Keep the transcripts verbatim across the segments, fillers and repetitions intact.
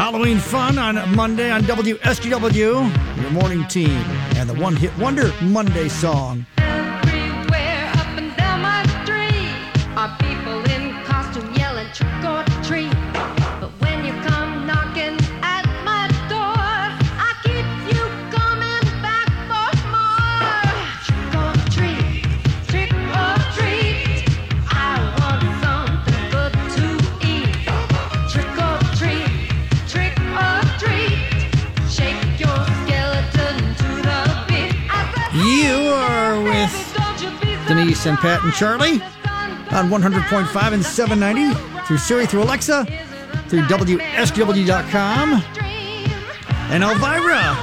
Halloween fun on Monday on W S G W, your morning team, and the one hit wonder Monday song. Everywhere up and down my street are people in costume yelling trick or treat. But when you come knocking at my door, I keep you coming back for more. Trick or treat, trick or treat. I want something good to eat. Trick or treat, trick or treat. Shake your skeleton to the beat. I said, You are with Denise and Pat and Charlie on one hundred point five and seven ninety through Siri, through Alexa, through W S G W dot com, and Elvira,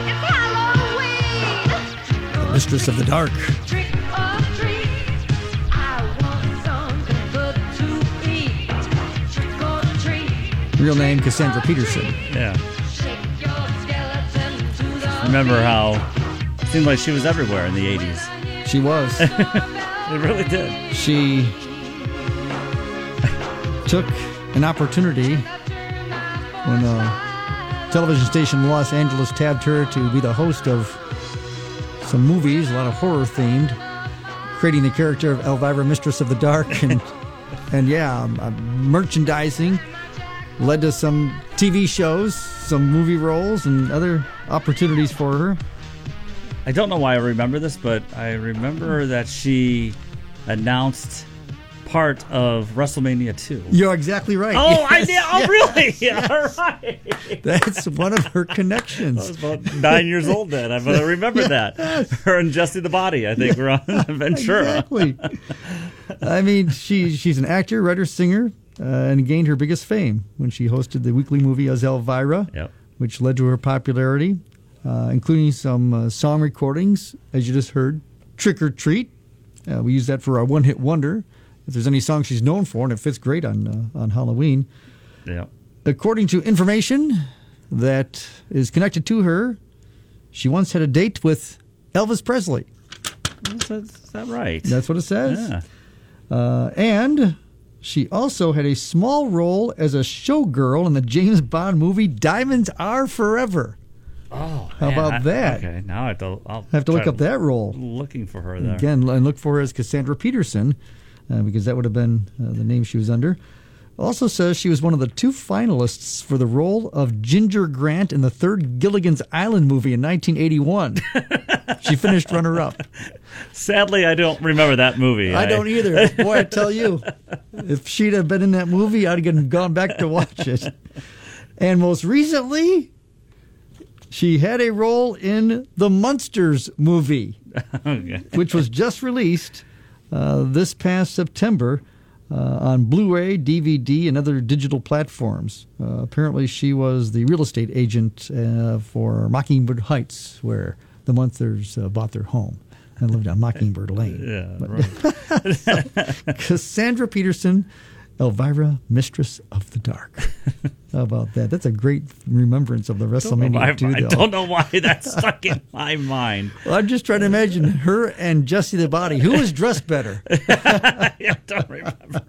the mistress of the dark. Trick or treat, I want something good to eat. Trick or treat, Real name Cassandra Peterson. Yeah. shake your skeleton to the Remember how it seemed like she was everywhere in the eighties. She was. It really did. She took an opportunity when a television station in Los Angeles tabbed her to be the host of some movies, a lot of horror themed, creating the character of Elvira, Mistress of the Dark, and and yeah, um, uh, merchandising led to some T V shows, some movie roles, and other opportunities for her. I don't know why I remember this, but I remember that she announced part of WrestleMania two. You're exactly right. Oh, I Yes, did. Oh, yes, really? yes. All right. That's one of her I connections. was about nine years old then. I I remember that. Her and Jesse the Body, I think, were on Ventura. Exactly. I mean, she she's an actor, writer, singer, uh, and gained her biggest fame when she hosted the weekly movie as Elvira, Yep. which led to her popularity, uh, including some uh, song recordings, as you just heard, Trick or Treat. Uh, we use that for our one-hit wonder. If there's any song she's known for, and it fits great on uh, on Halloween. Yeah. According to information that is connected to her, she once had a date with Elvis Presley. Is that, is that right? That's what it says. Yeah. Uh, and she also had a small role as a showgirl in the James Bond movie Diamonds Are Forever. Oh, How man, about I- that? Okay, now I have to, I'll I have to look try up that role. Looking for her there. Again, and look for her as Cassandra Peterson, uh, because that would have been uh, the name she was under. Also says she was one of the two finalists for the role of Ginger Grant in the third Gilligan's Island movie in nineteen eighty-one. She finished runner-up. Sadly, I don't remember that movie. I don't either. Boy, I tell you, if she'd have been in that movie, I'd have gone back to watch it. And most recently, she had a role in the Munsters movie, Okay. which was just released uh, this past September uh, on Blu-ray, D V D, and other digital platforms. Uh, apparently, she was the real estate agent uh, for Mockingbird Heights, where the Munsters uh, bought their home and lived on Mockingbird Lane. Yeah, But- right. So, Cassandra Peterson, Elvira, Mistress of the Dark. How about that? That's a great remembrance of the I, WrestleMania two, I though. don't know why that stuck in my mind. Well, I'm just trying to imagine her and Jesse the Body. Who was dressed better? I don't remember.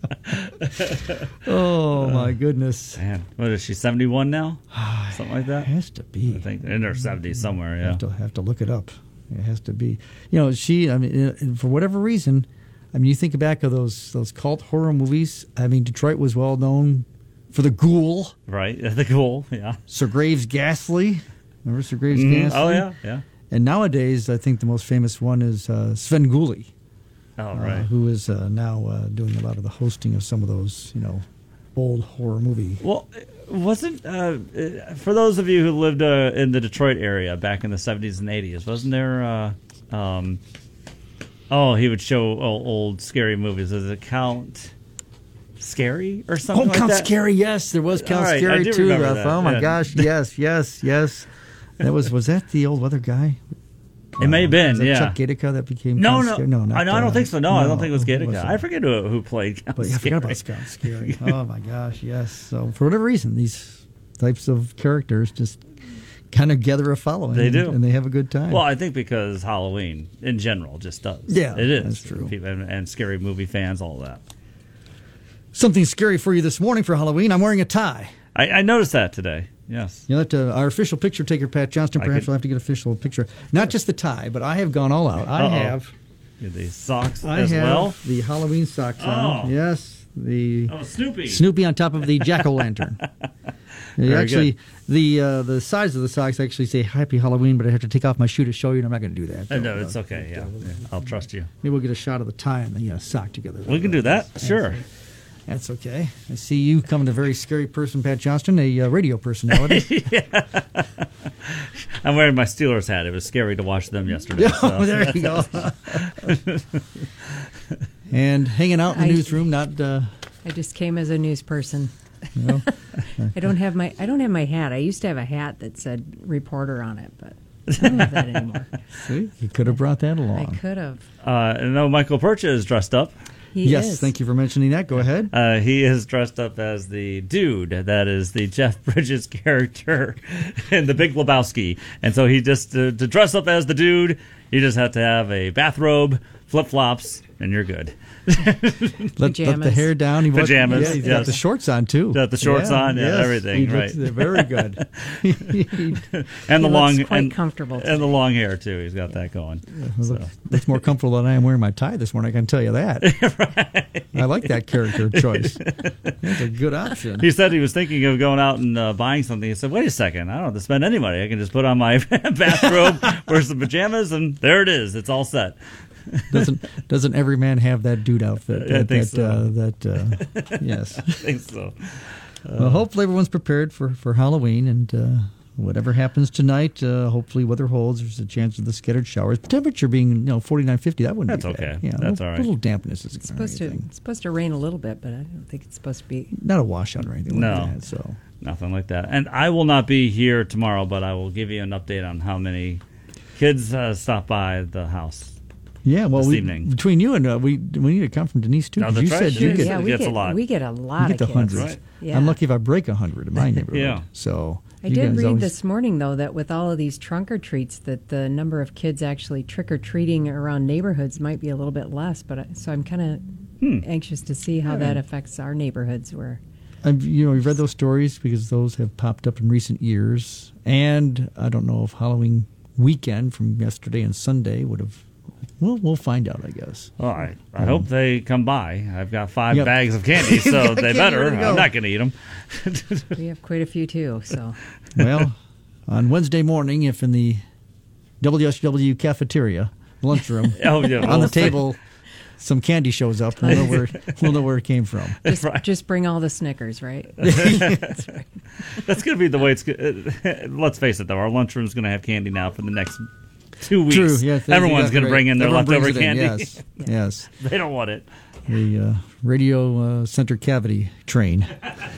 Oh, my goodness. Man, what is she, seventy-one now? Something like It that? has to be. I think in her seventies somewhere, I yeah. have to, have to look it up. It has to be. You know, she, I mean, uh, for whatever reason, I mean, you think back of those those cult horror movies. I mean, Detroit was well known for the Ghoul, Right, the goal, yeah. Sir Graves Ghastly. Remember Sir Graves Mhm. Ghastly? Oh, yeah, yeah. And nowadays, I think the most famous one is uh, Sven Gulli, Oh, uh, right. who is uh, now uh, doing a lot of the hosting of some of those, you know, old horror movie. Well, wasn't, uh, uh, for those of you who lived uh, in the Detroit area back in the seventies and eighties, wasn't there, uh, um, oh, he would show old, old scary movies. Does it Count Scary or something Oh, like Count that? Scary, yes, there was Count All right, I Scary do too. remember Uh, that, oh my yeah. gosh, yes, yes, yes. That was was that the old weather guy? It may have been, Was that yeah. Chuck Gatica that became No, Count no, Scary? no, not, I, no, I don't uh, think so. No, I don't think it was who Gatica. it? I forget who, who played Count But yeah, I Scary. forgot about Count Scary. Oh my gosh, yes. So for whatever reason, these types of characters just kind of gather a following. They and- do. and they have a good time. Well, I think because Halloween in general just does. Yeah, it is. that's true. People, and, and scary movie fans, all that. Something scary for you this morning for Halloween. I'm wearing a tie. I, I noticed that today. Yes. You'll have to, our official picture taker, Pat Johnston, I perhaps could- we'll have to get official picture. Not just the tie, but I have gone all out. I Uh-oh. have Get these socks I as have well. the Halloween socks Oh. on. Yes. The Oh, Snoopy. Snoopy on top of the jack-o'-lantern. They Very actually, good. the uh, the size of the socks actually say Happy Halloween, but I have to take off my shoe to show you, and I'm not going to do that. Uh, no, So, it's uh, okay. Yeah, yeah, I'll trust you. Maybe we'll get a shot of the tie and the uh, sock together. We can do that. Sure. That's okay. I see you coming a very scary person, Pat Johnston, a uh, radio personality. I'm wearing my Steelers hat. It was scary to watch them yesterday. Oh, so. there you go. And hanging out in the I- newsroom, not uh, I just came as a news person. you know. I don't have my I don't have my hat. I used to have a hat that said reporter on it, but I don't have that anymore. See, you could have brought that I along. could have. Uh, I know Michael Percha is dressed up. He Yes, is. thank you for mentioning that. Go ahead. Uh, he is dressed up as the dude that is the Jeff Bridges character in The Big Lebowski. And so he just, uh, to dress up as the dude, you just have to have a bathrobe, flip-flops, and you're good. Let, let the Pajamas. hair down. He was- Pajamas, Yeah, he's got yes. the shorts on, too. Got the shorts on, yeah, everything, He looks, right. uh, Very good. And the He long looks quite and, comfortable and today. the long hair too. He's got that going. So. Looks more comfortable than I am wearing my tie this morning, I can tell you that. Right. I like that character choice. That's a good option. He said he was thinking of going out and uh, buying something. He said, "Wait a second, I don't have to spend any money. I can just put on my bathrobe, wear some pajamas, and there it is. It's all set." Doesn't doesn't every man have that dude outfit? I That, think that, so. uh, that uh, yes. I think so. Well, hopefully everyone's prepared for, for Halloween, and uh, whatever happens tonight, uh, hopefully weather holds. There's a chance of the scattered showers. The temperature being you know forty-nine, fifty, that wouldn't That's be bad. okay. Yeah, That's a all right. little dampness is It's supposed to it's supposed to rain a little bit, but I don't think it's supposed to be. not a washout or anything No. like that. So Nothing like that. And I will not be here tomorrow, but I will give you an update on how many kids uh, stop by the house. yeah, well, This we, evening. between you and uh, we we need to come from Denise too. No, 'cause that's you right. said Sure, you get yeah, it we gets get a lot. we get a lot you get the of kids. hundreds. Right. Yeah. I'm lucky if I break a hundred in my neighborhood. Yeah. So I you did guys read always- this morning, though, that with all of these trunk or treats, that the number of kids actually trick or treating around neighborhoods might be a little bit less. But I, so I'm kind of Hmm. anxious to see how that affects our neighborhoods. Where I've, you know, you've read those stories because those have popped up in recent years. And I don't know if Halloween weekend from yesterday and Sunday would have. We'll we'll find out, I guess. Well, I, I hope they come by. I've got five Yep. bags of candy, so they Candy better. ready to go. I'm not going to eat them. we have quite a few too. So Well, on Wednesday morning, if in the W S W cafeteria lunchroom Oh, yeah, on we'll the see. table, some candy shows up, we'll know where we'll know where it came from. just, Right. just bring all the Snickers, right? That's going to be the way it's. go- Let's face it, though, our lunchroom's going to have candy now for the next two weeks. True. Yes, that's Everyone's exactly going to right. bring in their Everyone brings leftover it in, candy. Yes. Yes. They don't want it. The uh, radio uh, center cavity train.